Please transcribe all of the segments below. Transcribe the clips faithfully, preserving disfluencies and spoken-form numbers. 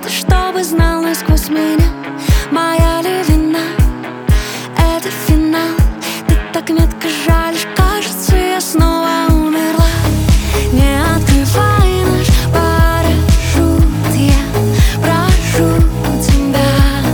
ты чтобы знал насквозь меня. Моя ли вина? Это финал. Ты так метко жалишь, кажется, я снова умерла. Не открывай наш парашют, я прошу тебя.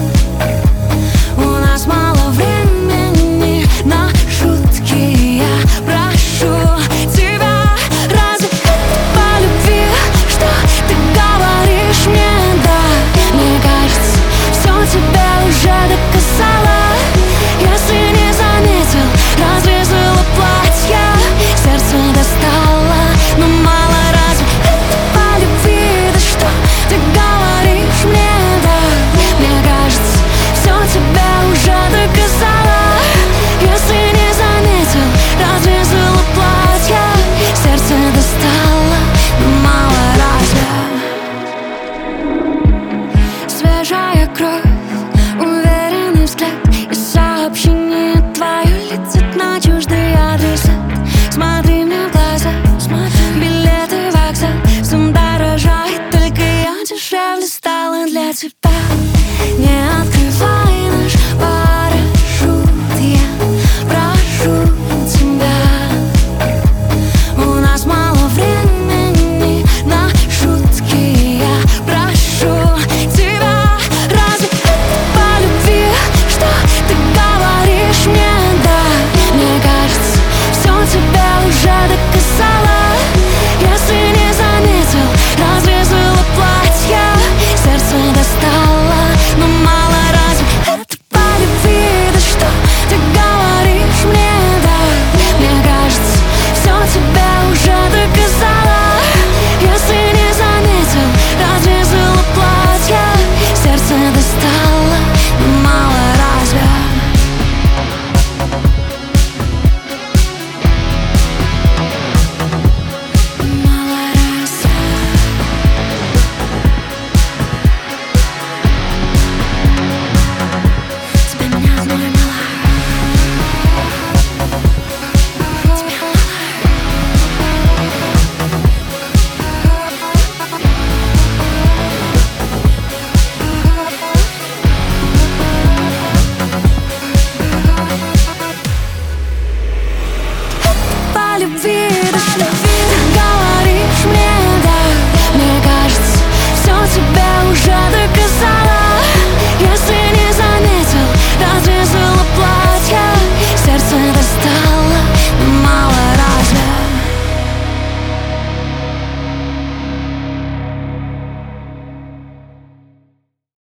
У нас мало времени на шутки, я прошу тебя. Разве это по любви, что ты говоришь мне? Да, мне кажется, все тебе уже доказала. Если не заметил, развязала платье, сердце достало, но мало. Разве это по любви? Да что ты говоришь мне? Да, мне кажется, все тебе уже доказала. Если не заметил, развязала платье, сердце достало, но мало. Разве свежая кровь, уверенный взгляд и сообщение твое летит на чуждый адрес. Смотри мне в глаза, билеты в вокзал, сон дорожает, только я дешевле стала для тебя. Не